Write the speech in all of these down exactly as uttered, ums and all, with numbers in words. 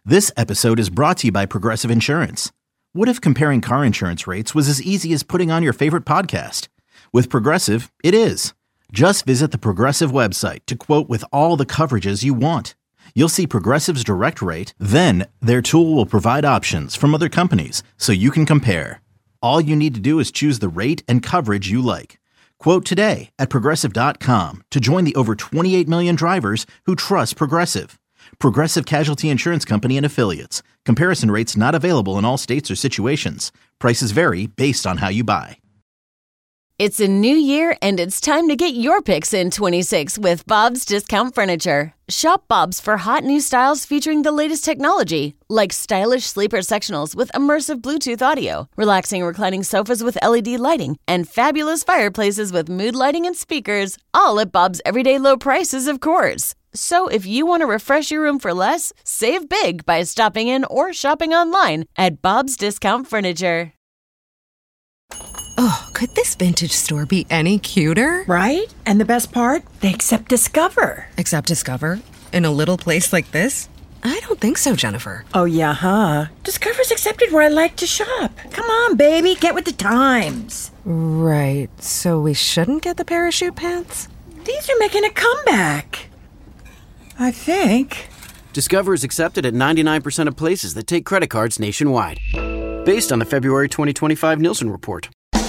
This episode is brought to you by Progressive Insurance. What if comparing car insurance rates was as easy as putting on your favorite podcast? With Progressive, it is. Just visit the Progressive website to quote with all the coverages you want. You'll see Progressive's direct rate, then their tool will provide options from other companies so you can compare. All you need to do is choose the rate and coverage you like. Quote today at progressive dot com to join the over twenty-eight million drivers who trust Progressive. Progressive Casualty Insurance Company and Affiliates. Comparison rates not available in all states or situations. Prices vary based on how you buy. It's a new year, and it's time to get your picks in twenty-six with Bob's Discount Furniture. Shop Bob's for hot new styles featuring the latest technology, like stylish sleeper sectionals with immersive Bluetooth audio, relaxing reclining sofas with L E D lighting, and fabulous fireplaces with mood lighting and speakers, all at Bob's everyday low prices, of course. So if you want to refresh your room for less, save big by stopping in or shopping online at Bob's Discount Furniture. Oh, could this vintage store be any cuter? Right? And the best part? They accept Discover. Accept Discover? In a little place like this? I don't think so, Jennifer. Oh, yeah, huh? Discover's accepted where I like to shop. Come on, baby, get with the times. Right, so we shouldn't get the parachute pants? These are making a comeback. I think. Discover is accepted at ninety-nine percent of places that take credit cards nationwide. Based on the February twenty twenty-five Nielsen report.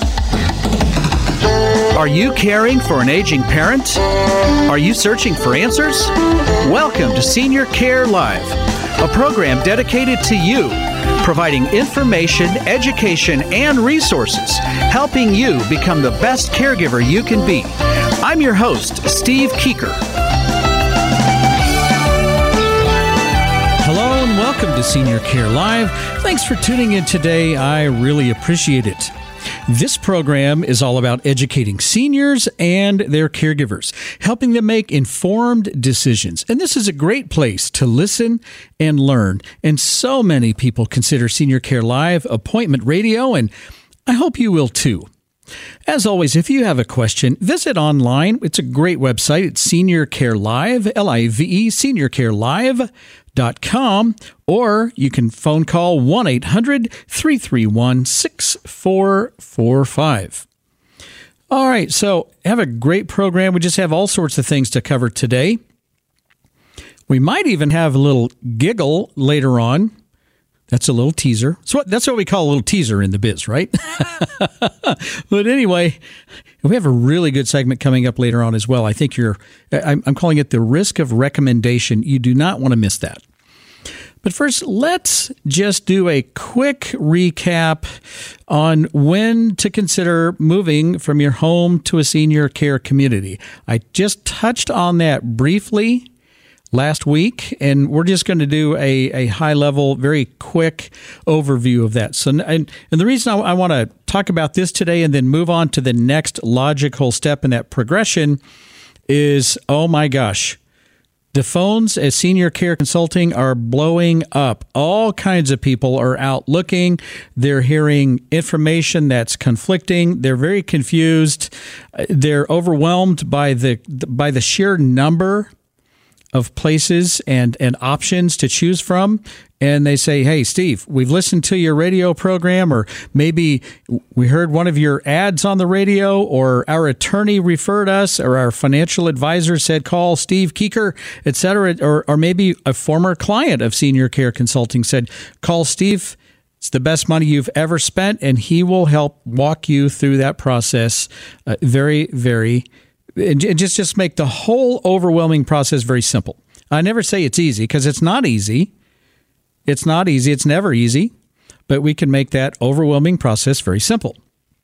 Are you caring for an aging parent? Are you searching for answers? Welcome to Senior Care Live, a program dedicated to you, providing information, education, and resources, helping you become the best caregiver you can be. I'm your host, Steve Keeker. Hello and welcome to Senior Care Live. Thanks for tuning in today. I really appreciate it. This program is all about educating seniors and their caregivers, helping them make informed decisions. And this is a great place to listen and learn. And so many people consider Senior Care Live appointment radio, and I hope you will too. As always, if you have a question, visit online. It's a great website. It's Senior Care Live, L I V E, senior care live dot com, or you can phone call one eight hundred three three one six four four five. All right, so have a great program. We just have all sorts of things to cover today. We might even have a little giggle later on. That's a little teaser. So that's what we call a little teaser in the biz, right? But anyway, we have a really good segment coming up later on as well. I think you're, I'm, I'm calling it the risk of recommendation. You do not want to miss that. But first, let's just do a quick recap on when to consider moving from your home to a senior care community. I just touched on that briefly last week, and we're just going to do a, a high-level, very quick overview of that. So, and, and the reason I, I want to talk about this today and then move on to the next logical step in that progression is, oh my gosh, the phones at Senior Care Consulting are blowing up. All kinds of people are out looking. They're hearing information that's conflicting. They're very confused. They're overwhelmed by the by the sheer number of places and, and options to choose from. And they say, hey, Steve, we've listened to your radio program, or maybe we heard one of your ads on the radio, or our attorney referred us, or our financial advisor said, call Steve Keeker, et cetera. Or, or maybe a former client of Senior Care Consulting said, call Steve. It's the best money you've ever spent, and he will help walk you through that process uh, very, very And just, just make the whole overwhelming process very simple. I never say it's easy, because it's not easy. It's not easy. It's never easy. But we can make that overwhelming process very simple.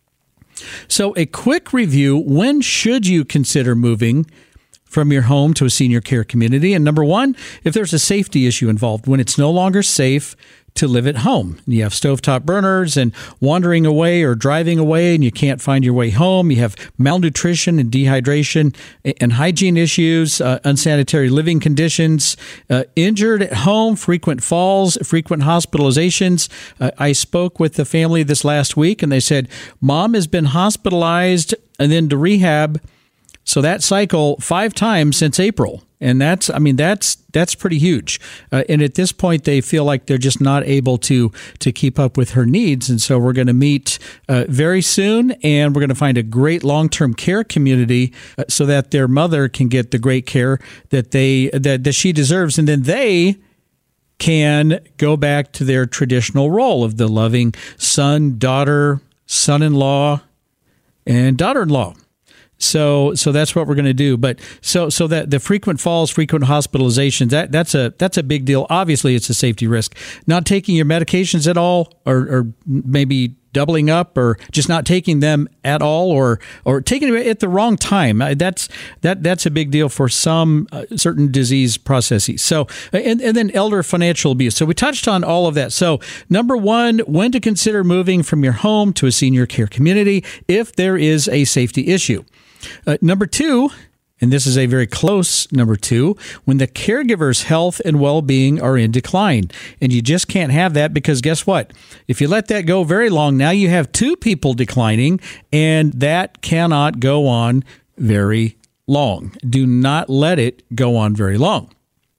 So a quick review. When should you consider moving from your home to a senior care community? And number one, if there's a safety issue involved, when it's no longer safe to live at home. You have stovetop burners and wandering away or driving away and you can't find your way home. You have malnutrition and dehydration and hygiene issues, uh, unsanitary living conditions, uh, injured at home, frequent falls, frequent hospitalizations. Uh, I spoke with the family this last week and they said, Mom has been hospitalized and then to rehab So that cycle five times since April. And that's, I mean, that's that's pretty huge. Uh, and at this point, they feel like they're just not able to to keep up with her needs. And so we're going to meet uh, very soon, and we're going to find a great long-term care community uh, so that their mother can get the great care that they that, that she deserves, and then they can go back to their traditional role of the loving son, daughter, son-in-law, and daughter-in-law. So, so that's what we're going to do. But so, so that the frequent falls, frequent hospitalizations, that that's a that's a big deal. Obviously, it's a safety risk. Not taking your medications at all, or, or maybe doubling up, or just not taking them at all, or or taking it at the wrong time. That's that that's a big deal for some uh, certain disease processes. So, and and then elder financial abuse. So we touched on all of that. So number one, when to consider moving from your home to a senior care community if there is a safety issue. Uh, number two, and this is a very close number two, when the caregiver's health and well-being are in decline. And you just can't have that, because guess what? If you let that go very long, now you have two people declining, and that cannot go on very long. Do not let it go on very long.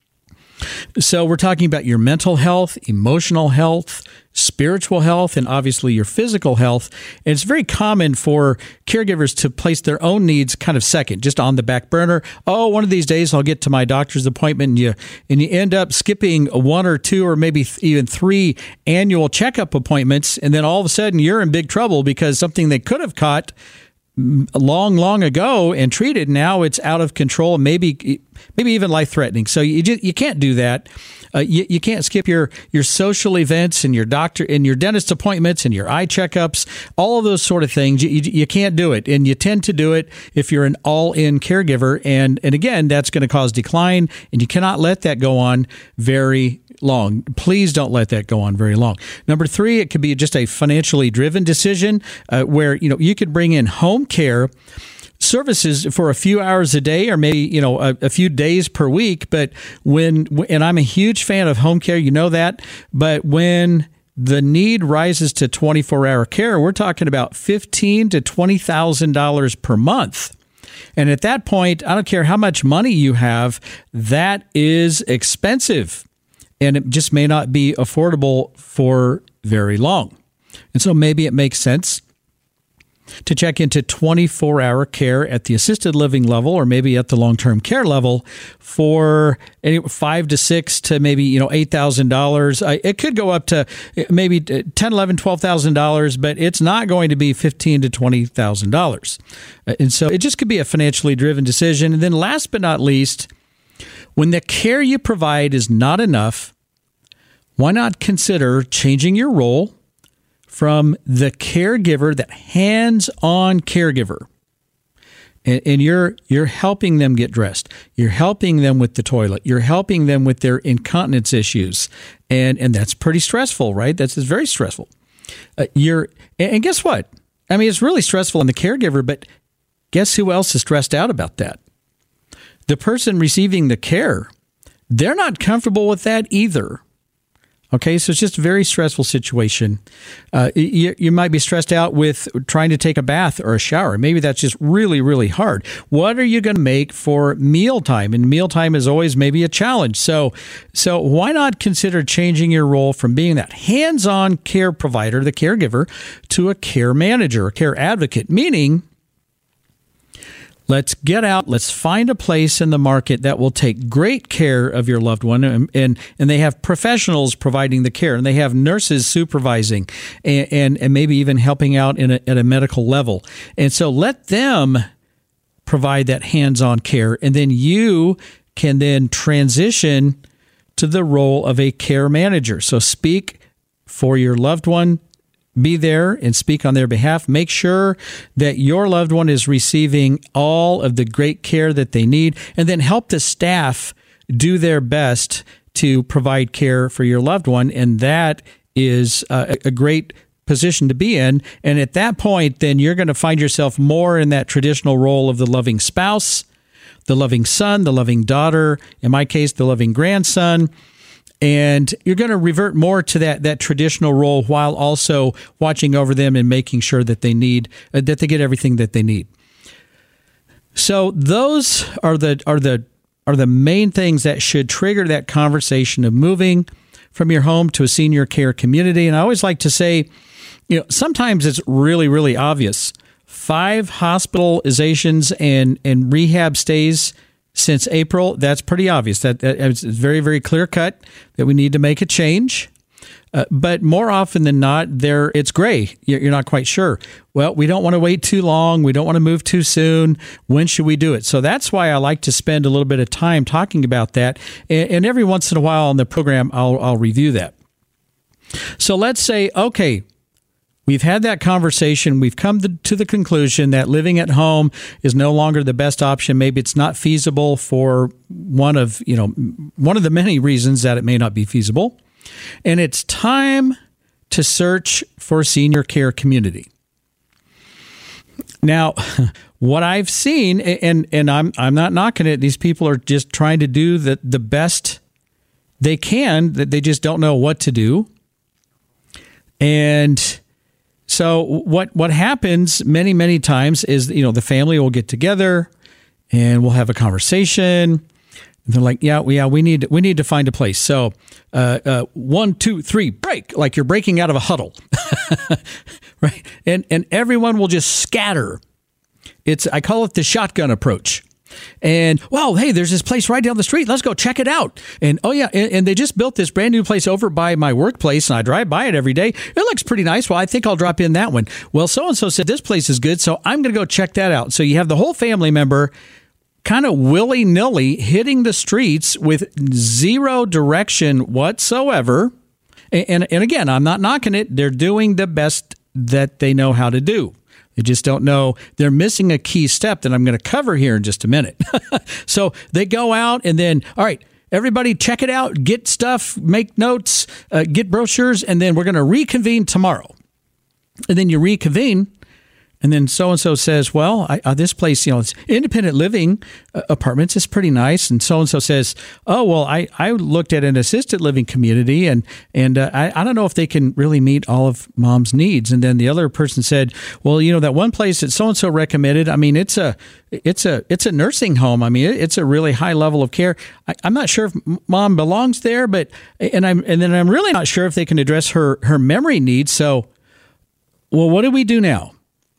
So we're talking about your mental health, emotional health, spiritual health, and obviously your physical health. And it's very common for caregivers to place their own needs kind of second, just on the back burner. Oh, one of these days I'll get to my doctor's appointment, and you and you end up skipping one or two or maybe th- even three annual checkup appointments, and then all of a sudden you're in big trouble because something they could have caught long, long ago and treated, now it's out of control, and maybe maybe even life-threatening. So you just, you can't do that. Uh, you, you can't skip your, your social events and your doctor and your dentist appointments and your eye checkups, all of those sort of things. You, you, you can't do it. And you tend to do it if you're an all-in caregiver. And, and again, that's going to cause decline, and you cannot let that go on very long. Please don't let that go on very long. Number three, it could be just a financially driven decision uh, where, you know, you could bring in home care services for a few hours a day, or maybe, you know, a, a few days per week. But when, and I'm a huge fan of home care, you know that, but when the need rises to twenty-four hour care, we're talking about fifteen thousand to twenty thousand dollars per month. And at that point, I don't care how much money you have, that is expensive. And it just may not be affordable for very long. And so maybe it makes sense to check into twenty-four hour care at the assisted living level, or maybe at the long-term care level, for five to six to maybe, you know, eight thousand dollars. It could go up to maybe ten, eleven, twelve thousand dollars, but it's not going to be fifteen to twenty thousand dollars. And so it just could be a financially driven decision. And then last but not least, when the care you provide is not enough, why not consider changing your role from the caregiver, that hands-on caregiver, and, and you're you're helping them get dressed, you're helping them with the toilet, you're helping them with their incontinence issues, and and that's pretty stressful, right? That's, that's very stressful. Uh, you're and, and guess what? I mean, it's really stressful on the caregiver, but guess who else is stressed out about that? The person receiving the care. They're not comfortable with that either. Okay, so it's just a very stressful situation. Uh, you, you might be stressed out with trying to take a bath or a shower. Maybe that's just really, really hard. What are you going to make for mealtime? And mealtime is always maybe a challenge. So, so why not consider changing your role from being that hands-on care provider, the caregiver, to a care manager, a care advocate, meaning let's get out. Let's find a place in the market that will take great care of your loved one, and and, and they have professionals providing the care, and they have nurses supervising, and and, and maybe even helping out in a, at a medical level. And so let them provide that hands-on care, and then you can then transition to the role of a care manager. So speak for your loved one. Be there and speak on their behalf. Make sure that your loved one is receiving all of the great care that they need, and then help the staff do their best to provide care for your loved one. And that is a, a great position to be in. And at that point, then you're going to find yourself more in that traditional role of the loving spouse, the loving son, the loving daughter, in my case, the loving grandson. And you're going to revert more to that that traditional role, while also watching over them and making sure that they need uh, that they get everything that they need. So those are the are the are the main things that should trigger that conversation of moving from your home to a senior care community. And I always like to say, you know, sometimes it's really, really obvious. Five hospitalizations and, and rehab stays since April, that's pretty obvious. That, that it's very, very clear cut that we need to make a change. Uh, but more often than not, there it's gray. You're, you're not quite sure. Well, we don't want to wait too long. We don't want to move too soon. When should we do it? So that's why I like to spend a little bit of time talking about that. And, and every once in a while on the program, I'll, I'll review that. So let's say, okay, we've had that conversation. We've come to, to the conclusion that living at home is no longer the best option. Maybe it's not feasible for one of, you know, one of the many reasons that it may not be feasible. And it's time to search for a senior care community. Now, what I've seen, and and I'm I'm not knocking it, these people are just trying to do the, the best they can, that they just don't know what to do. And so what what happens many, many times is, you know, the family will get together and we'll have a conversation. And they're like, yeah, yeah, we need we need to find a place. So uh, uh, one, two, three, break, like you're breaking out of a huddle, right? And and everyone will just scatter. It's I call it the shotgun approach. And, well, hey, there's this place right down the street. Let's go check it out. And, oh, yeah, and, and they just built this brand new place over by my workplace, and I drive by it every day. It looks pretty nice. Well, I think I'll drop in that one. Well, so-and-so said this place is good, so I'm going to go check that out. So you have the whole family member kind of willy-nilly hitting the streets with zero direction whatsoever. And, and, and again, I'm not knocking it. They're doing the best that they know how to do. They just don't know. They're missing a key step that I'm going to cover here in just a minute. So they go out and then, all right, everybody check it out, get stuff, make notes, uh, get brochures, and then we're going to reconvene tomorrow. And then you reconvene. And then so-and-so says, well, I, uh, this place, you know, it's independent living uh, apartments is pretty nice. And so-and-so says, oh, well, I, I looked at an assisted living community and and uh, I, I don't know if they can really meet all of mom's needs. And then the other person said, well, you know, that one place that so-and-so recommended, I mean, it's a it's a it's a nursing home. I mean, it, it's a really high level of care. I, I'm not sure if mom belongs there, but and I'm and then I'm really not sure if they can address her her memory needs. So, well, what do we do now?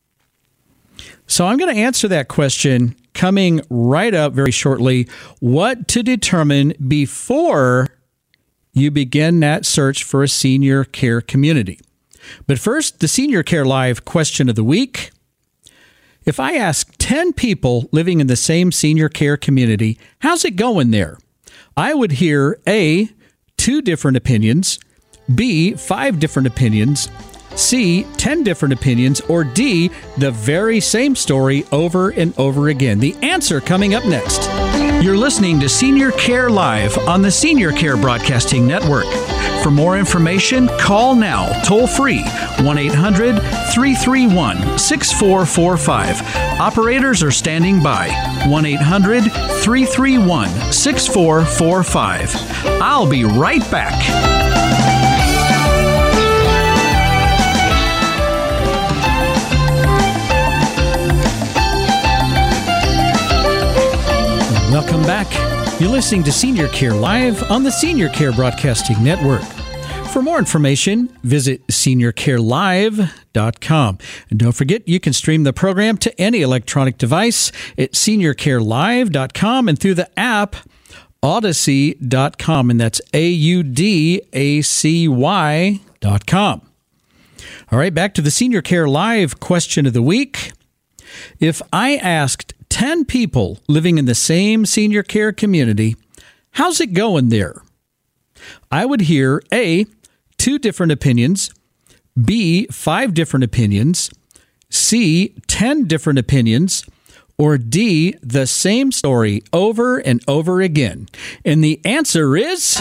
So I'm going to answer that question coming right up very shortly. What to determine before you begin that search for a senior care community. But first, the Senior Care Live question of the week. If I ask ten people living in the same senior care community, how's it going there? I would hear A, two different opinions, B, five different opinions, C, ten different opinions, or D, the very same story over and over again. The answer coming up next. You're listening to Senior Care Live on the Senior Care Broadcasting Network. For more information, call now, toll free, one eight hundred three three one six four four five. Operators are standing by, one eight hundred three three one six four four five. I'll be right back. Welcome back. You're listening to Senior Care Live on the Senior Care Broadcasting Network. For more information, visit senior care live dot com. And don't forget, you can stream the program to any electronic device at senior care live dot com and through the app Audacy dot com. And that's A U D A C Y dot com. All right, back to the Senior Care Live question of the week. If I asked ten people living in the same senior care community, how's it going there? I would hear A, two different opinions, B, five different opinions, C, ten different opinions, or D, the same story over and over again. And the answer is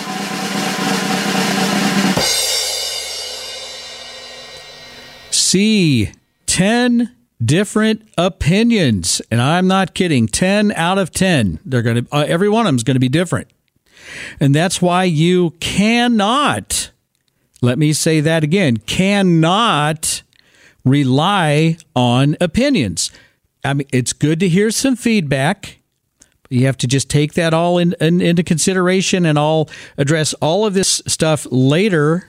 C, ten different opinions. And I'm not kidding. ten out of ten. They're going to, uh, every one of them is going to be different. And that's why you cannot, let me say that again, cannot rely on opinions. I mean, it's good to hear some feedback. You have to just take that all in, in, into consideration, and I'll address all of this stuff later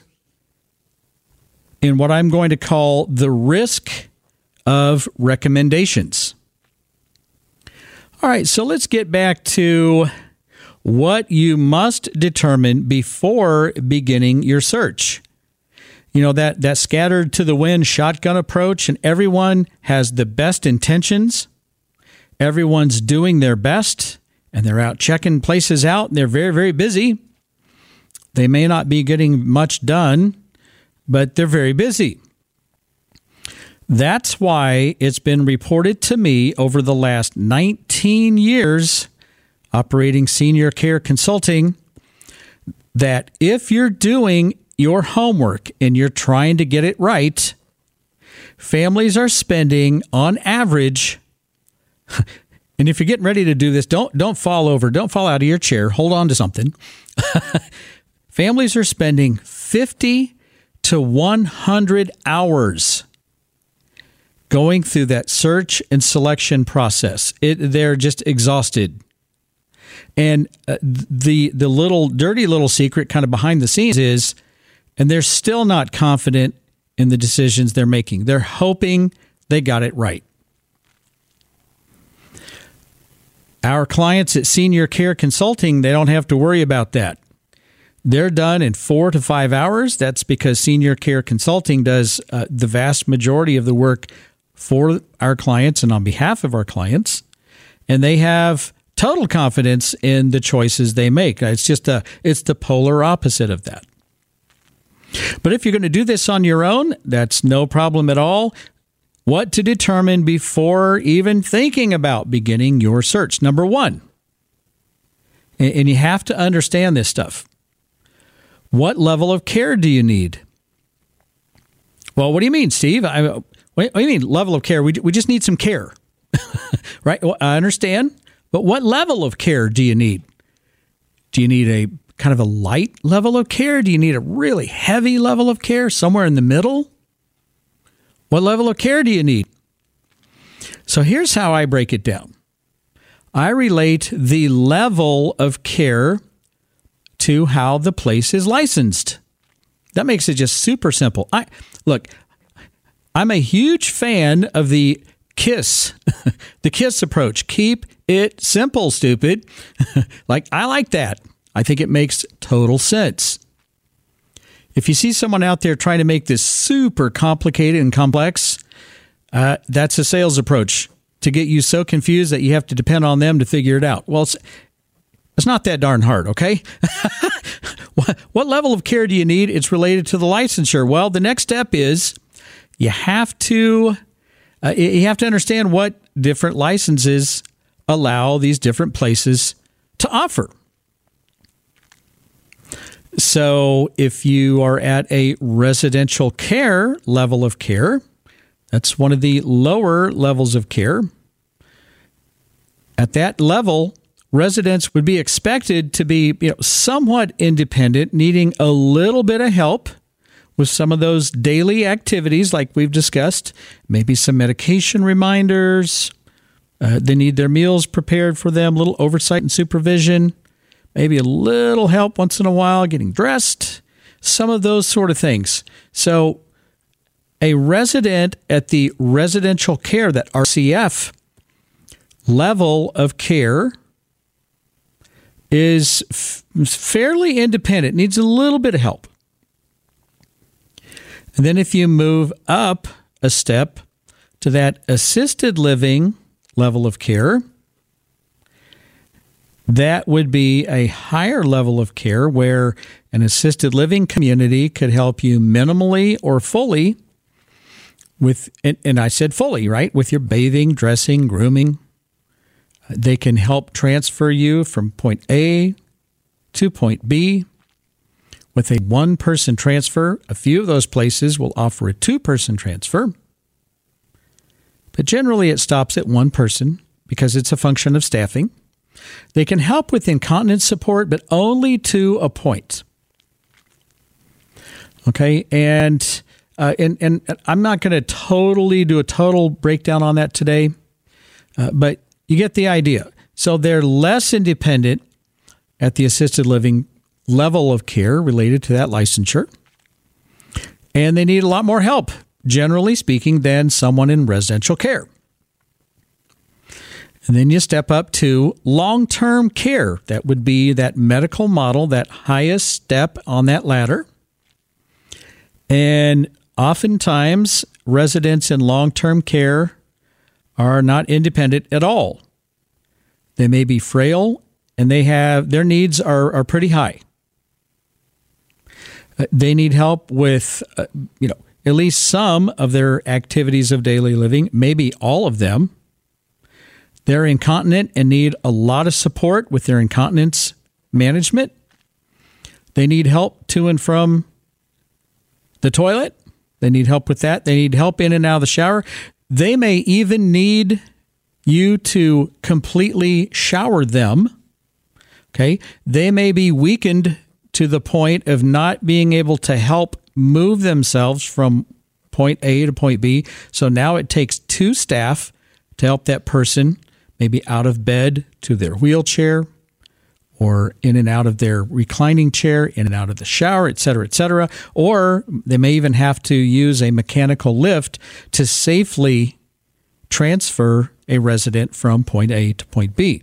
in what I'm going to call the risk of recommendations. All right, so let's get back to what you must determine before beginning your search. You know, that, that scattered to the wind shotgun approach, and everyone has the best intentions. Everyone's doing their best, and they're out checking places out, and they're very, very busy. They may not be getting much done, but they're very busy. That's why it's been reported to me over the last nineteen years operating senior care consulting that if you're doing your homework and you're trying to get it right, families are spending on average, and if you're getting ready to do this, don't don't fall over, don't fall out of your chair, hold on to something. Families are spending fifty to one hundred hours going through that search and selection process. It, they're just exhausted. And uh, the the little dirty little secret kind of behind the scenes is, and they're still not confident in the decisions they're making. They're hoping they got it right. Our clients at Senior Care Consulting, they don't have to worry about that. They're done in four to five hours. That's because Senior Care Consulting does uh, the vast majority of the work for our clients and on behalf of our clients. And they have total confidence in the choices they make. It's just a, it's the polar opposite of that. But if you're going to do this on your own, that's no problem at all. What to determine before even thinking about beginning your search? Number one, and you have to understand this stuff. What level of care do you need? Well, what do you mean, Steve? I, what do you mean level of care? We, we just need some care, right? Well, I understand, but what level of care do you need? Do you need a kind of a light level of care? Do you need a really heavy level of care, somewhere in the middle? What level of care do you need? So here's how I break it down. I relate the level of care to how the place is licensed. That makes it just super simple. I look, I'm a huge fan of the KISS, the KISS approach. Keep it simple, stupid. Like, I like that. I think it makes total sense. If you see someone out there trying to make this super complicated and complex, uh, that's a sales approach to get you so confused that you have to depend on them to figure it out. Well, it's, it's not that darn hard, okay? what, what level of care do you need? It's related to the licensure. Well, the next step is you have to uh, you have to understand what different licenses allow these different places to offer. So if you are at a residential care level of care, that's one of the lower levels of care. At that level, residents would be expected to be, you know, somewhat independent, needing a little bit of help with some of those daily activities like we've discussed, maybe some medication reminders. Uh, they need their meals prepared for them, a little oversight and supervision. Maybe a little help once in a while getting dressed, some of those sort of things. So a resident at the residential care, that R C F level of care, is f- fairly independent, needs a little bit of help. And then if you move up a step to that assisted living level of care, that would be a higher level of care where an assisted living community could help you minimally or fully with, and, and I said fully, right, with your bathing, dressing, grooming. They can help transfer you from point A to point B with a one-person transfer. A few of those places will offer a two-person transfer, but generally it stops at one person because it's a function of staffing. They can help with incontinence support, but only to a point. Okay, and uh, and and I'm not going to totally do a total breakdown on that today, Uh, but you get the idea. So they're less independent at the assisted living level of care related to that licensure. And they need a lot more help, generally speaking, than someone in residential care. And then you step up to long-term care. That would be that medical model, that highest step on that ladder. And oftentimes, residents in long-term care are not independent at all. They may be frail, and they have their needs are, are pretty high. Uh, they need help with, uh, you know, at least some of their activities of daily living, maybe all of them. They're incontinent and need a lot of support with their incontinence management. They need help to and from the toilet. They need help with that. They need help in and out of the shower. They may even need you to completely shower them. Okay. They may be weakened to the point of not being able to help move themselves from point A to point B. So now it takes two staff to help that person maybe out of bed to their wheelchair or in and out of their reclining chair, in and out of the shower, et cetera, et cetera. Or they may even have to use a mechanical lift to safely transfer a resident from point A to point B.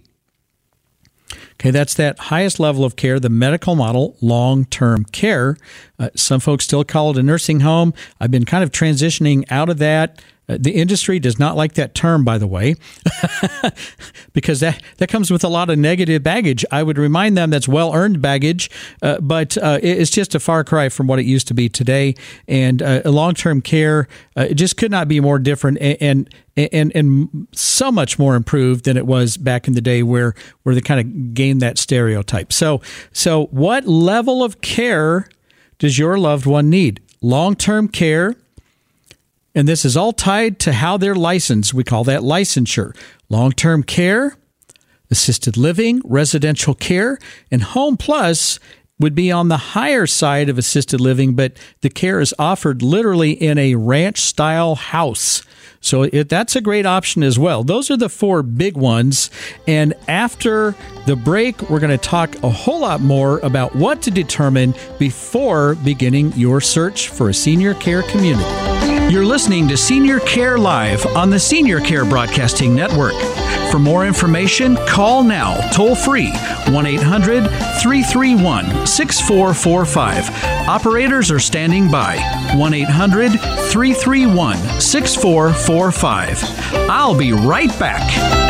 Okay, that's that highest level of care, the medical model, long-term care. Uh, some folks still call it a nursing home. I've been kind of transitioning out of that. Uh, the industry does not like that term, by the way, because that, that comes with a lot of negative baggage. I would remind them that's well-earned baggage, uh, but uh, it's just a far cry from what it used to be today. And uh, long-term care, uh, it just could not be more different and, and and and so much more improved than it was back in the day where, where they kind of gained that stereotype. So, so what level of care does your loved one need? Long-term care. And this is all tied to how they're licensed. We call that licensure. Long-term care, assisted living, residential care, and Home Plus would be on the higher side of assisted living, but the care is offered literally in a ranch-style house. So it, that's a great option as well. Those are the four big ones. And after the break, we're going to talk a whole lot more about what to determine before beginning your search for a senior care community. You're listening to Senior Care Live on the Senior Care Broadcasting Network. For more information, call now, toll free, one eight hundred three three one six four four five. Operators are standing by, one eight hundred three three one six four four five. I'll be right back.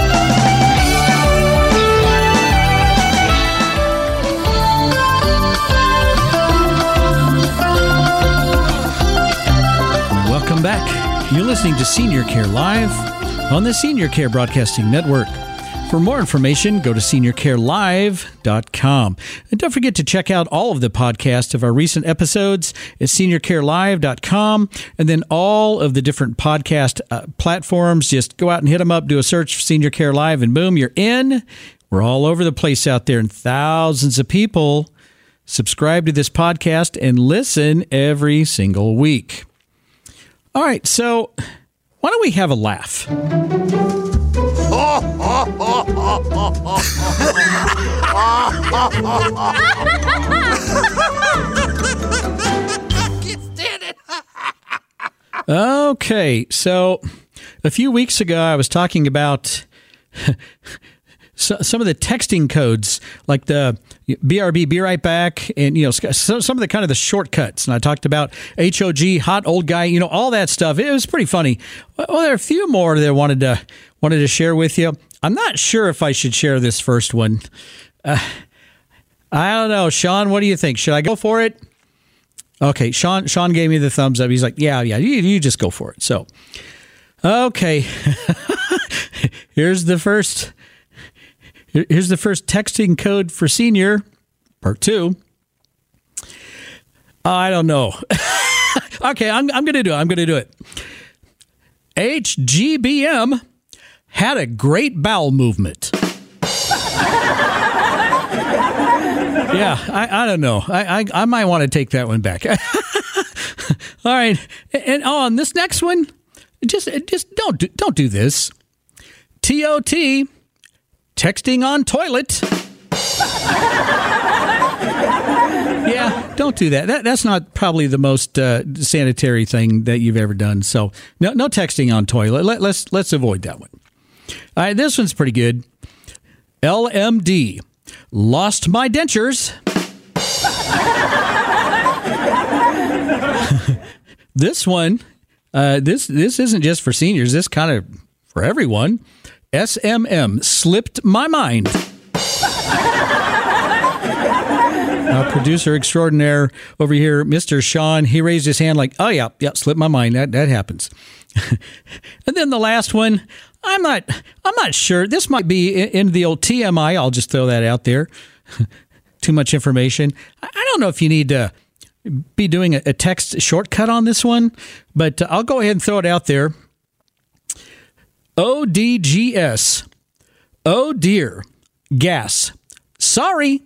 Welcome back. You're listening to Senior Care Live on the Senior Care Broadcasting Network. For more information, go to senior care live dot com. And don't forget to check out all of the podcasts of our recent episodes at senior care live dot com. And then all of the different podcast uh, platforms, just go out and hit them up, do a search for Senior Care Live, and boom, you're in. We're all over the place out there, and thousands of people subscribe to this podcast and listen every single week. All right, so why don't we have a laugh? Okay, so a few weeks ago I was talking about so, some of the texting codes, like the B R B, be right back, and you know, so, some of the kind of the shortcuts. And I talked about H O G, hot old guy, you know, all that stuff. It was pretty funny. Well, there are a few more that I wanted to wanted to share with you. I'm not sure if I should share this first one. Uh, I don't know, Sean. What do you think? Should I go for it? Okay, Sean. Sean gave me the thumbs up. He's like, "Yeah, yeah, you, you just go for it." So, okay, here's the first. Here's the first texting code for senior, part two. I don't know. Okay, I'm I'm gonna do it. I'm gonna do it. H G B M had a great bowel movement. Yeah, I, I don't know. I, I I might want to take that one back. All right, and oh, on this next one, just just don't do, don't do this. T O T, texting on toilet. Yeah, don't do that. that. That's not probably the most uh, sanitary thing that you've ever done. So no, no texting on toilet. Let, let's let's avoid that one. All right, this one's pretty good. L M D, lost my dentures. This one, uh, this this isn't just for seniors. This kind of for everyone. S M M, slipped my mind. Our producer extraordinaire over here, Mister Sean, he raised his hand like, oh, yeah, yeah, slipped my mind. That that happens. And then the last one, I'm not I'm not sure. This might be in, in the old T M I. I'll just throw that out there. Too much information. I, I don't know if you need to be doing a, a text shortcut on this one, but uh, I'll go ahead and throw it out there. O D G S. Oh, dear. Gas. Sorry.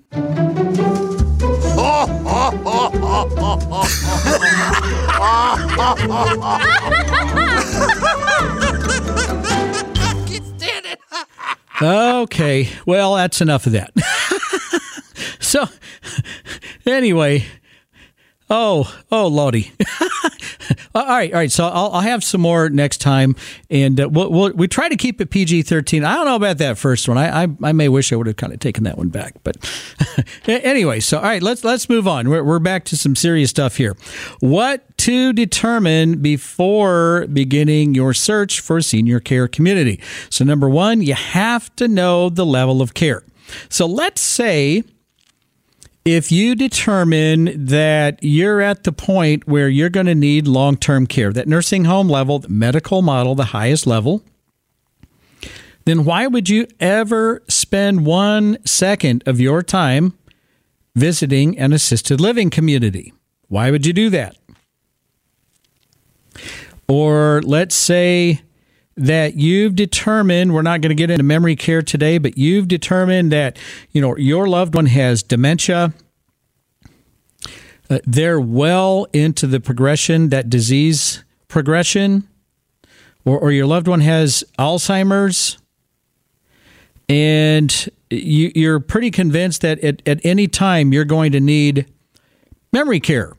Okay, well, that's enough of that. So, anyway, oh, oh, Lordy. All right, all right. So I'll, I'll have some more next time, and uh, we'll, we'll, we try to keep it P G thirteen. I don't know about that first one. I I, I may wish I would have kind of taken that one back, but anyway. So all right, let's let's move on. We're we're back to some serious stuff here. What to determine before beginning your search for a senior care community? So number one, you have to know the level of care. So let's say, if you determine that you're at the point where you're going to need long-term care, that nursing home level, the medical model, the highest level, then why would you ever spend one second of your time visiting an assisted living community? Why would you do that? Or let's say that you've determined, we're not going to get into memory care today, but you've determined that, you know, your loved one has dementia. Uh, they're well into the progression, that disease progression, or, or your loved one has Alzheimer's, and you, you're pretty convinced that at, at any time you're going to need memory care.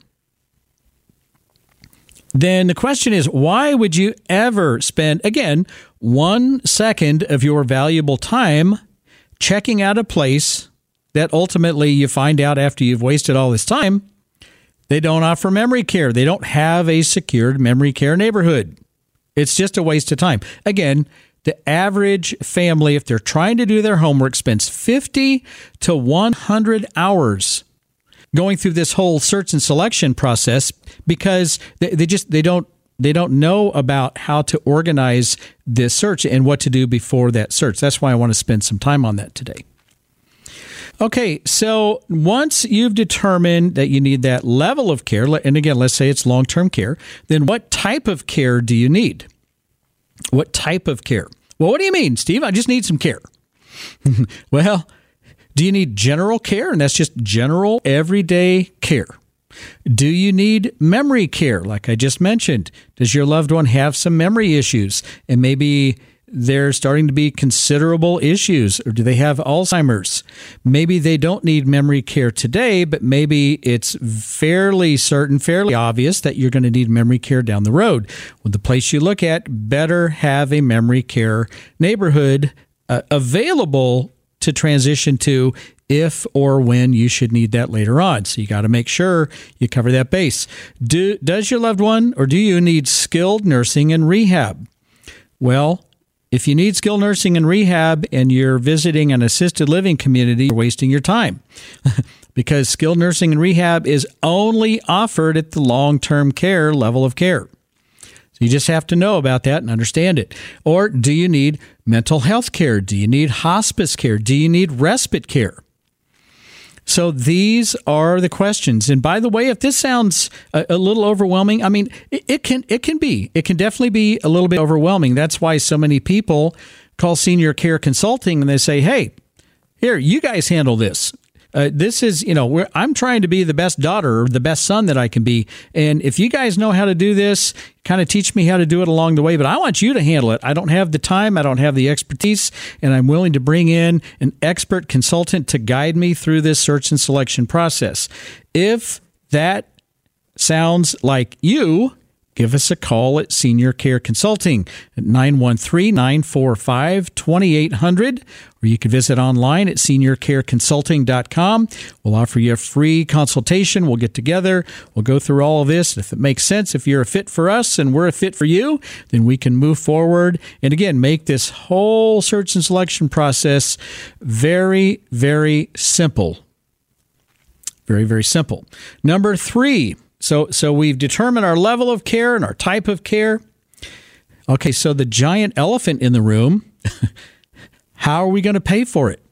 Then the question is, why would you ever spend, again, one second of your valuable time checking out a place that ultimately you find out after you've wasted all this time, they don't offer memory care. They don't have a secured memory care neighborhood. It's just a waste of time. Again, the average family, if they're trying to do their homework, spends fifty to one hundred hours going through this whole search and selection process because they, they just they don't they don't know about how to organize this search and what to do before that search. That's why I want to spend some time on that today. Okay, so once you've determined that you need that level of care, and again, let's say it's long-term care, then what type of care do you need? What type of care? Well, what do you mean, Steve? I just need some care. Well, do you need general care? And that's just general everyday care. Do you need memory care? Like I just mentioned, does your loved one have some memory issues? And maybe they're starting to be considerable issues, or do they have Alzheimer's? Maybe they don't need memory care today, but maybe it's fairly certain, fairly obvious that you're going to need memory care down the road. Well, the place you look at better have a memory care neighborhood uh, available to transition to if or when you should need that later on. So you got to make sure you cover that base. Do, does your loved one, or do you need skilled nursing and rehab? Well, if you need skilled nursing and rehab and you're visiting an assisted living community, you're wasting your time because skilled nursing and rehab is only offered at the long-term care level of care. So you just have to know about that and understand it. Or do you need mental health care? Do you need hospice care? Do you need respite care? So these are the questions. And by the way, if this sounds a, a little overwhelming, I mean, it, it can it can be. It can definitely be a little bit overwhelming. That's why so many people call Senior Care Consulting and they say, hey, here, you guys handle this. Uh, this is, you know, we're, I'm trying to be the best daughter or the best son that I can be. And if you guys know how to do this, kind of teach me how to do it along the way. But I want you to handle it. I don't have the time. I don't have the expertise. And I'm willing to bring in an expert consultant to guide me through this search and selection process. If that sounds like you, give us a call at Senior Care Consulting at nine one three, nine four five, two eight zero zero, or you can visit online at senior care consulting dot com. We'll offer you a free consultation. We'll get together. We'll go through all of this. If it makes sense, if you're a fit for us and we're a fit for you, then we can move forward and, again, make this whole search and selection process very, very simple. Very, very simple. Number three. So so we've determined our level of care and our type of care. Okay, so the giant elephant in the room, how are we going to pay for it?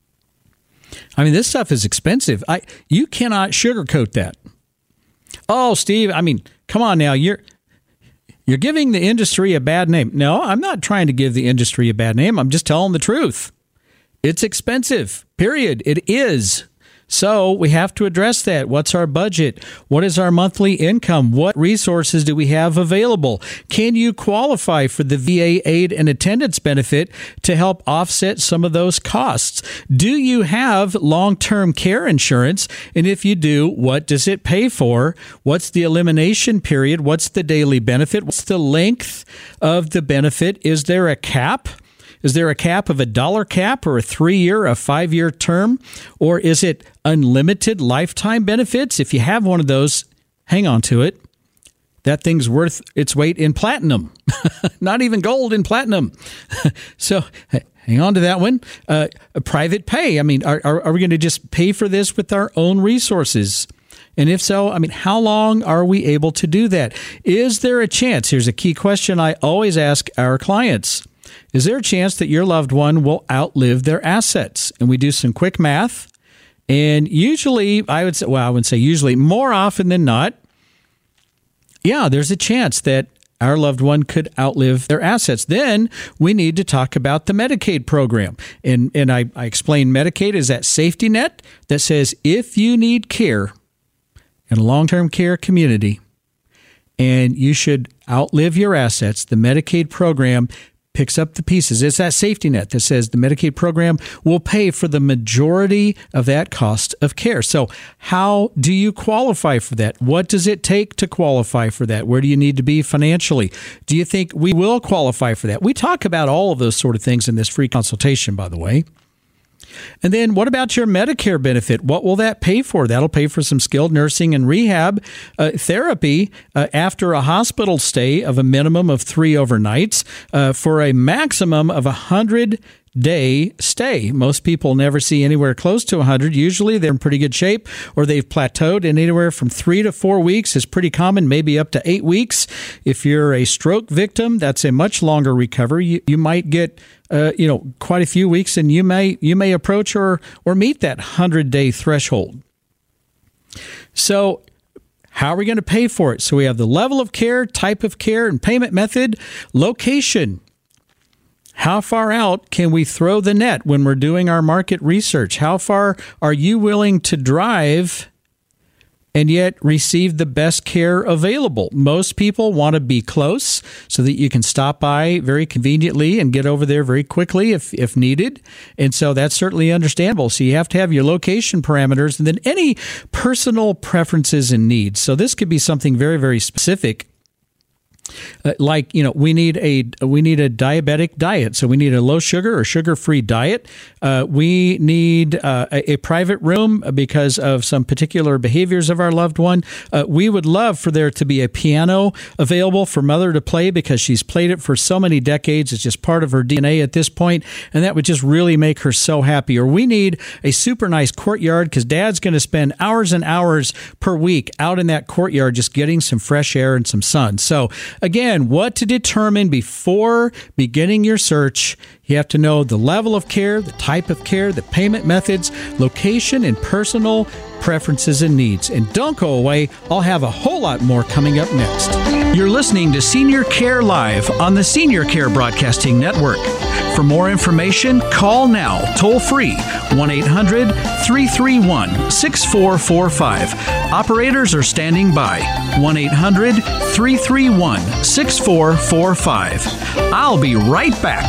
I mean, this stuff is expensive. I you cannot sugarcoat that. Oh, Steve, I mean, come on now. You're you're giving the industry a bad name. No, I'm not trying to give the industry a bad name. I'm just telling the truth. It's expensive, period. It is. So we have to address that. What's our budget? What is our monthly income? What resources do we have available? Can you qualify for the V A aid and attendance benefit to help offset some of those costs? Do you have long-term care insurance? And if you do, what does it pay for? What's the elimination period? What's the daily benefit? What's the length of the benefit? Is there a cap? Is there a cap of a dollar cap or a three-year, a five-year term? Or is it unlimited lifetime benefits? If you have one of those, hang on to it. That thing's worth its weight in platinum. Not even gold, in platinum. So hang on to that one. Uh, a private pay. I mean, are, are, are we going to just pay for this with our own resources? And if so, I mean, how long are we able to do that? Is there a chance? Here's a key question I always ask our clients. Is there a chance that your loved one will outlive their assets? And we do some quick math. And usually, I would say, well, I wouldn't say usually, more often than not, yeah, there's a chance that our loved one could outlive their assets. Then we need to talk about the Medicaid program. And, and I, I explain Medicaid is that safety net that says if you need care in a long-term care community and you should outlive your assets, the Medicaid program picks up the pieces. It's that safety net that says the Medicaid program will pay for the majority of that cost of care. So how do you qualify for that? What does it take to qualify for that? Where do you need to be financially? Do you think we will qualify for that? We talk about all of those sort of things in this free consultation, by the way. And then what about your Medicare benefit? What will that pay for? That'll pay for some skilled nursing and rehab uh, therapy uh, after a hospital stay of a minimum of three overnights uh, for a maximum of one hundred day stay. Most people never see anywhere close to one hundred. Usually they're in pretty good shape or they've plateaued, and anywhere from three to four weeks is pretty common, maybe up to eight weeks. If you're a stroke victim, that's a much longer recovery. You, you might get uh, you know, quite a few weeks, and you may you may approach or or meet that one hundred day threshold. So how are we going to pay for it? So we have the level of care, type of care, and payment method, location. How far out can we throw the net when we're doing our market research? How far are you willing to drive and yet receive the best care available? Most people want to be close so that you can stop by very conveniently and get over there very quickly if, if needed. And so that's certainly understandable. So you have to have your location parameters and then any personal preferences and needs. So this could be something very, very specific. Uh, like, you know, we need a we need a diabetic diet, so we need a low sugar or sugar-free diet. Uh, we need uh, a, a private room because of some particular behaviors of our loved one. Uh, we would love for there to be a piano available for mother to play because she's played it for so many decades. It's just part of her D N A at this point, and that would just really make her so happy. Or we need a super nice courtyard because Dad's going to spend hours and hours per week out in that courtyard just getting some fresh air and some sun. So again, what to determine before beginning your search. You have to know the level of care, the type of care, the payment methods, location, and personal preferences and needs. And don't go away. I'll have a whole lot more coming up next. You're listening to Senior Care Live on the Senior Care Broadcasting Network. For more information, call now, toll free, one eight hundred three three one six four four five. Operators are standing by, one eight hundred three three one six four four five. I'll be right back.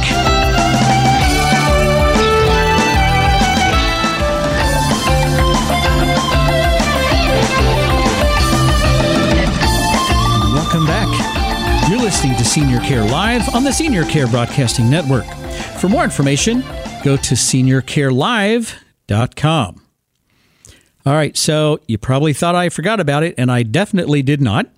Welcome back. You're listening to Senior Care Live on the Senior Care Broadcasting Network. For more information, go to senior care live dot com. All right, so you probably thought I forgot about it, and I definitely did not.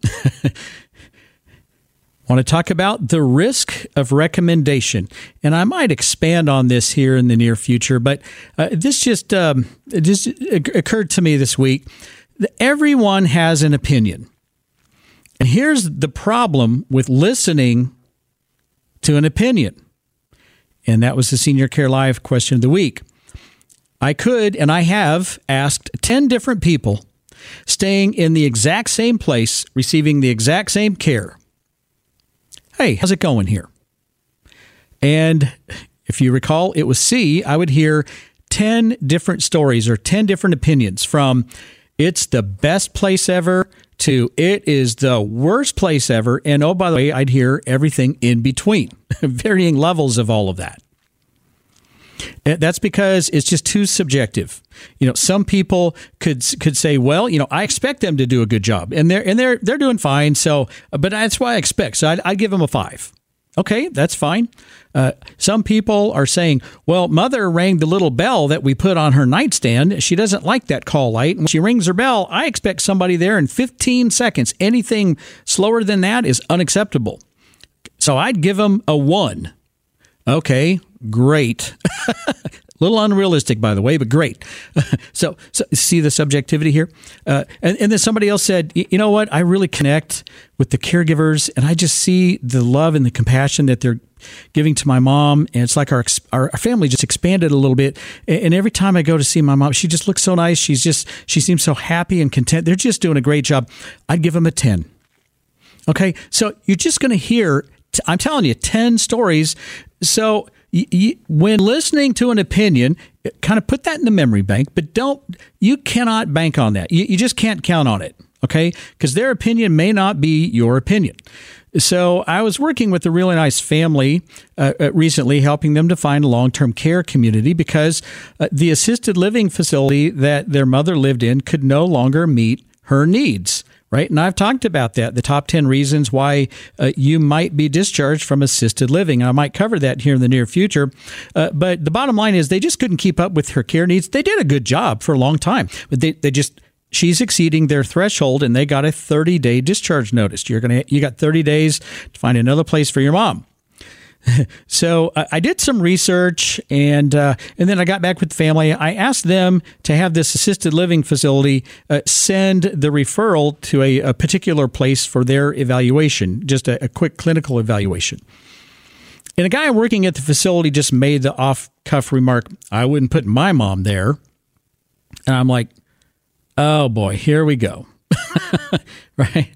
Want to talk about the risk of recommendation, and I might expand on this here in the near future, but uh, this just um, it just occurred to me this week that everyone has an opinion. And here's the problem with listening to an opinion. And that was the Senior Care Live question of the week. I could, and I have, asked ten different people staying in the exact same place, receiving the exact same care. Hey, how's it going here? And if you recall, it was C. I would hear ten different stories or ten different opinions, from it's the best place ever to it is the worst place ever. And oh, by the way, I'd hear everything in between, varying levels of all of that. That's because it's just too subjective. You know, some people could could say, well, you know, I expect them to do a good job, and they're and they're they're doing fine. So, but that's what I expect. So I'd, I'd give them a five. Okay, that's fine. Uh, some people are saying, well, mother rang the little bell that we put on her nightstand. She doesn't like that call light. When she rings her bell, I expect somebody there in fifteen seconds. Anything slower than that is unacceptable. So I'd give them a one. Okay, great. A little unrealistic, by the way, but great. so, so see the subjectivity here? Uh, and, and then somebody else said, you know what? I really connect with the caregivers, and I just see the love and the compassion that they're giving to my mom. And it's like our our family just expanded a little bit. And every time I go to see my mom, she just looks so nice. She's just, she seems so happy and content. They're just doing a great job. I'd give them a ten. Okay, so you're just going to hear, I'm telling you, ten stories. So You, you, when listening to an opinion, kind of put that in the memory bank, but don't, you cannot bank on that. You, you just can't count on it, okay? Because their opinion may not be your opinion. So I was working with a really nice family uh, recently, helping them to find a long-term care community because uh, the assisted living facility that their mother lived in could no longer meet her needs. Right. And I've talked about that, the top ten reasons why uh, you might be discharged from assisted living. I might cover that here in the near future. Uh, but the bottom line is they just couldn't keep up with her care needs. They did a good job for a long time, but they, they just, she's exceeding their threshold, and they got a thirty day discharge notice. You're going to, you got thirty days to find another place for your mom. So uh, I did some research, and uh, and then I got back with the family. I asked them to have this assisted living facility uh, send the referral to a, a particular place for their evaluation, just a, a quick clinical evaluation. And a guy working at the facility just made the off-cuff remark, I wouldn't put my mom there. And I'm like, oh boy, here we go. Right?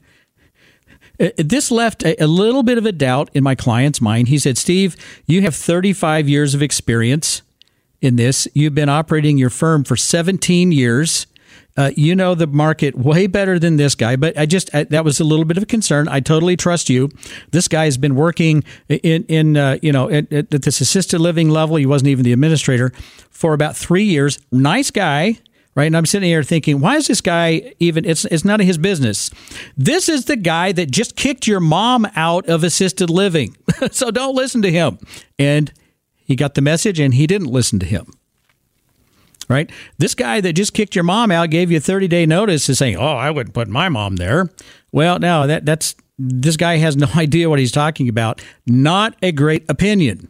This left a little bit of a doubt in my client's mind. He said, Steve, you have thirty-five years of experience in this. You've been operating your firm for seventeen years. Uh, you know the market way better than this guy, but I just, I, that was a little bit of a concern. I totally trust you. This guy has been working in, in uh, you know, at, at this assisted living level. He wasn't even the administrator for about three years. Nice guy. Right. And I'm sitting here thinking, why is this guy even, it's it's none of his business. This is the guy that just kicked your mom out of assisted living. So don't listen to him. And he got the message, and he didn't listen to him. Right. This guy that just kicked your mom out, gave you a thirty day notice, is saying, oh, I wouldn't put my mom there. Well, no, that that's this guy has no idea what he's talking about. Not a great opinion.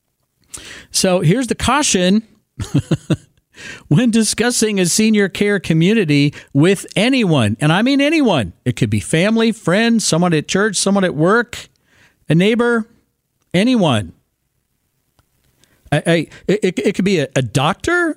So here's the caution. When discussing a senior care community with anyone, and I mean anyone, it could be family, friends, someone at church, someone at work, a neighbor, anyone. I, I, it, it could be a, a doctor,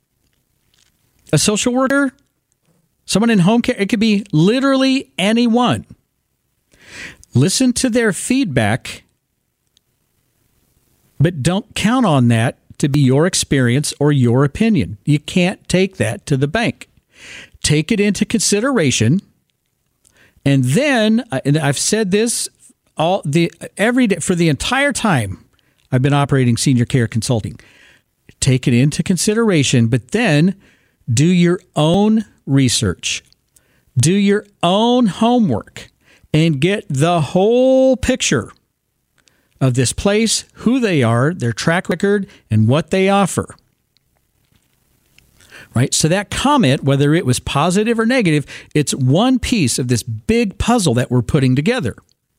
a social worker, someone in home care. It could be literally anyone. Listen to their feedback But don't count on that to be your experience or your opinion. You can't take that to the bank. Take it into consideration. And then, and I've said this all the every day for the entire time I've been operating Senior Care Consulting. Take it into consideration, but then do your own research. Do your own homework and get the whole picture of this place, who they are, their track record, and what they offer. Right? So that comment, whether it was positive or negative, it's one piece of this big puzzle that we're putting together.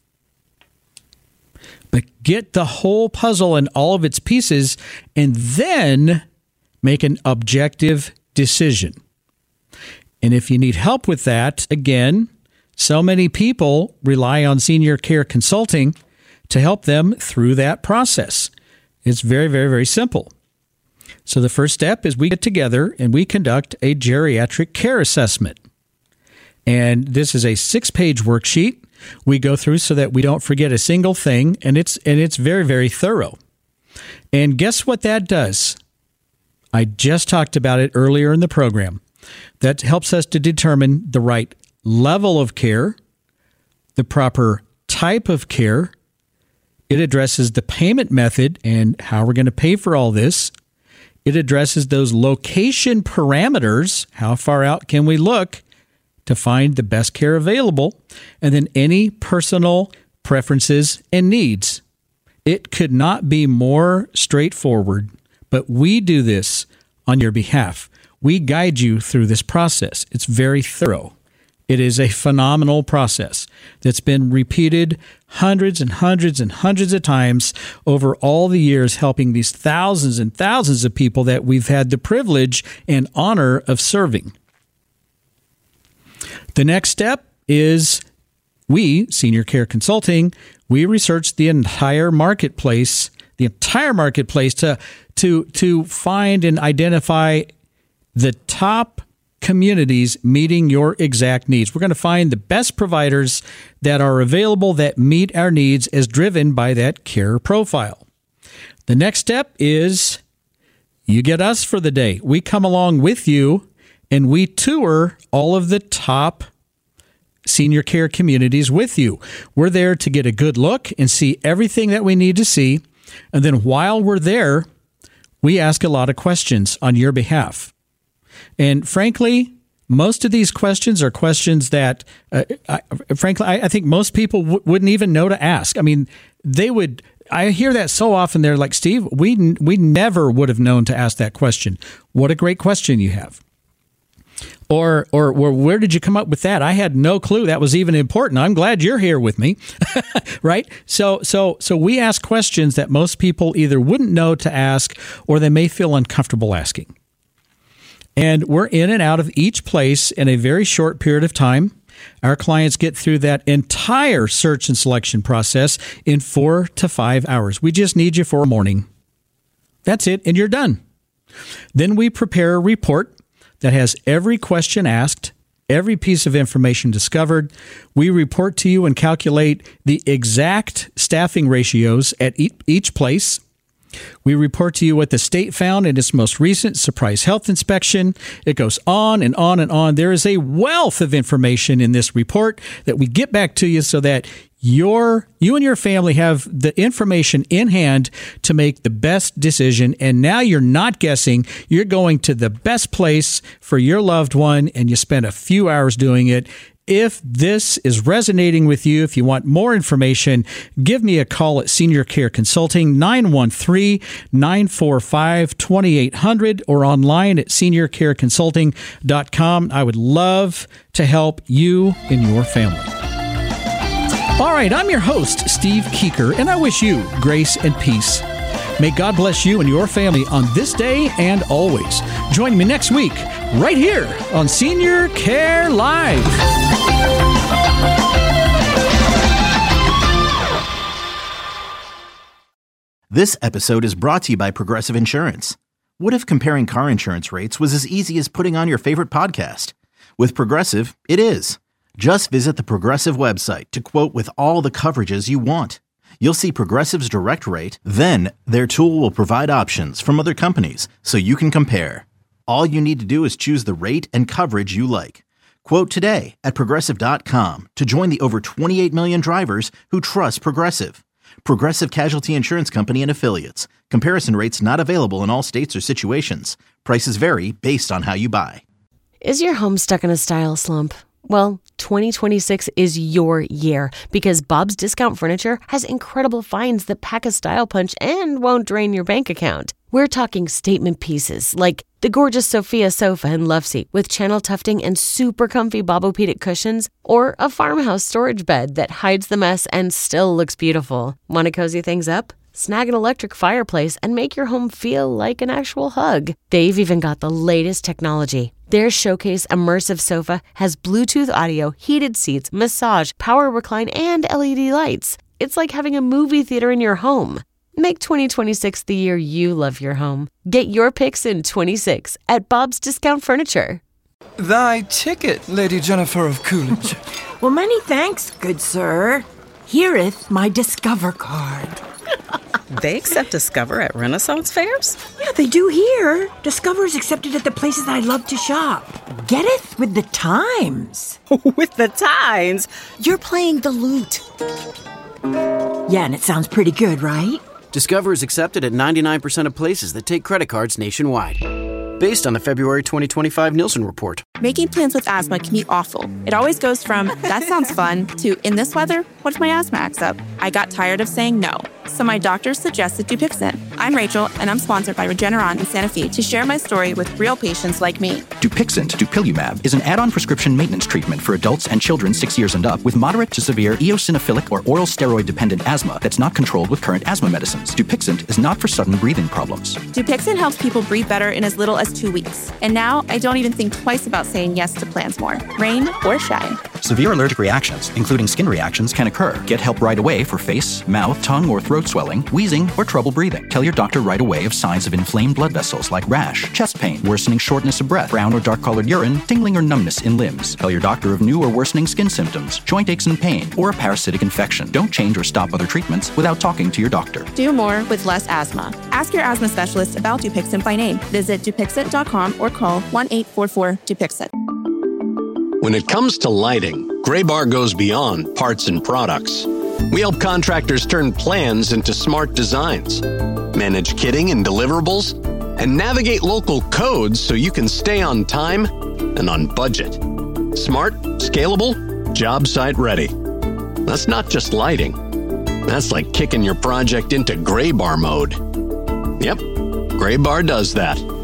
But get the whole puzzle and all of its pieces, and then make an objective decision. And if you need help with that, again, so many people rely on Senior Care Consulting to help them through that process. It's very, very, very simple. So the first step is we get together and we conduct a geriatric care assessment. And this is a six-page worksheet we go through so that we don't forget a single thing, and it's and it's very, very thorough. And guess what that does? I just talked about it earlier in the program. That helps us to determine the right level of care, the proper type of care. It addresses the payment method and how we're going to pay for all this. It addresses those location parameters. How far out can we look to find the best care available? And then any personal preferences and needs. It could not be more straightforward, but we do this on your behalf. We guide you through this process. It's very thorough. It is a phenomenal process that's been repeated hundreds and hundreds and hundreds of times over all the years, helping these thousands and thousands of people that we've had the privilege and honor of serving. The next step is we, Senior Care Consulting, we research the entire marketplace, the entire marketplace to, to, to find and identify the top communities meeting your exact needs. We're going to find the best providers that are available that meet our needs as driven by that care profile. The next step is you get us for the day. We come along with you and we tour all of the top senior care communities with you. We're there to get a good look and see everything that we need to see. And then while we're there, we ask a lot of questions on your behalf. And frankly, most of these questions are questions that, uh, I, frankly, I, I think most people w- wouldn't even know to ask. I mean, they would. I hear that so often. They're like, Steve, we we never would have known to ask that question. What a great question you have. Or, or, or where did you come up with that? I had no clue that was even important. I'm glad you're here with me, right? So, so, so we ask questions that most people either wouldn't know to ask or they may feel uncomfortable asking. And we're in and out of each place in a very short period of time. Our clients get through that entire search and selection process in four to five hours. We just need you for a morning. That's it, and you're done. Then we prepare a report that has every question asked, every piece of information discovered. We report to you and calculate the exact staffing ratios at each place. We report to you what the state found in its most recent surprise health inspection. It goes on and on and on. There is a wealth of information in this report that we get back to you so that your you and your family have the information in hand to make the best decision. And now you're not guessing. You're going to the best place for your loved one, and you spend a few hours doing it. If this is resonating with you, if you want more information, give me a call at Senior Care Consulting, nine one three, nine four five, two eight zero zero, or online at senior care consulting dot com. I would love to help you and your family. All right, I'm your host, Steve Keeker, and I wish you grace and peace. May God bless you and your family on this day and always. Join me next week, right here on Senior Care Live. This episode is brought to you by Progressive Insurance. What if comparing car insurance rates was as easy as putting on your favorite podcast? With Progressive, it is. Just visit the Progressive website to quote with all the coverages you want. You'll see Progressive's direct rate, then their tool will provide options from other companies so you can compare. All you need to do is choose the rate and coverage you like. Quote today at Progressive dot com to join the over twenty-eight million drivers who trust Progressive. Progressive Casualty Insurance Company and Affiliates. Comparison rates not available in all states or situations. Prices vary based on how you buy. Is your home stuck in a style slump? Well, twenty twenty-six is your year because Bob's Discount Furniture has incredible finds that pack a style punch and won't drain your bank account. We're talking statement pieces like the gorgeous Sophia sofa and love seat with channel tufting and super comfy Bobopedic cushions, or a farmhouse storage bed that hides the mess and still looks beautiful. Want to cozy things up? Snag an electric fireplace and make your home feel like an actual hug. They've even got the latest technology. Their Showcase Immersive Sofa has Bluetooth audio, heated seats, massage, power recline, and L E D lights. It's like having a movie theater in your home. Make twenty twenty-six the year you love your home. Get your picks in twenty-six at Bob's Discount Furniture. Thy ticket, Lady Jennifer of Coolidge. Well, many thanks, good sir. Hereeth my Discover card. They accept Discover at Renaissance fairs? Yeah, they do here. Discover is accepted at the places I love to shop. Getteth with the times. With the times? You're playing the lute. Yeah, and it sounds pretty good, right? Discover is accepted at ninety-nine percent of places that take credit cards nationwide. Based on the February twenty twenty-five Nielsen report. Making plans with asthma can be awful. It always goes from, that sounds fun, to, in this weather, what if my asthma acts up? I got tired of saying no. So my doctor suggested Dupixent. I'm Rachel, and I'm sponsored by Regeneron in Santa Fe to share my story with real patients like me. Dupixent, dupilumab, is an add-on prescription maintenance treatment for adults and children six years and up with moderate to severe eosinophilic or oral steroid-dependent asthma that's not controlled with current asthma medicines. Dupixent is not for sudden breathing problems. Dupixent helps people breathe better in as little as two weeks. And now I don't even think twice about saying yes to plans more, rain or shine. Severe allergic reactions, including skin reactions, can occur. Get help right away for face, mouth, tongue, or throat swelling, wheezing, or trouble breathing. Tell your doctor right away of signs of inflamed blood vessels like rash, chest pain, worsening shortness of breath, brown or dark-colored urine, tingling or numbness in limbs. Tell your doctor of new or worsening skin symptoms, joint aches and pain, or a parasitic infection. Don't change or stop other treatments without talking to your doctor. Do more with less asthma. Ask your asthma specialist about Dupixent by name. Visit Dupixent dot com or call one eight four four Dupixent. When it comes to lighting, Graybar goes beyond parts and products. We help contractors turn plans into smart designs, manage kitting and deliverables, and navigate local codes so you can stay on time and on budget. Smart, scalable, job site ready. That's not just lighting. That's like kicking your project into Graybar mode. Yep, Graybar does that.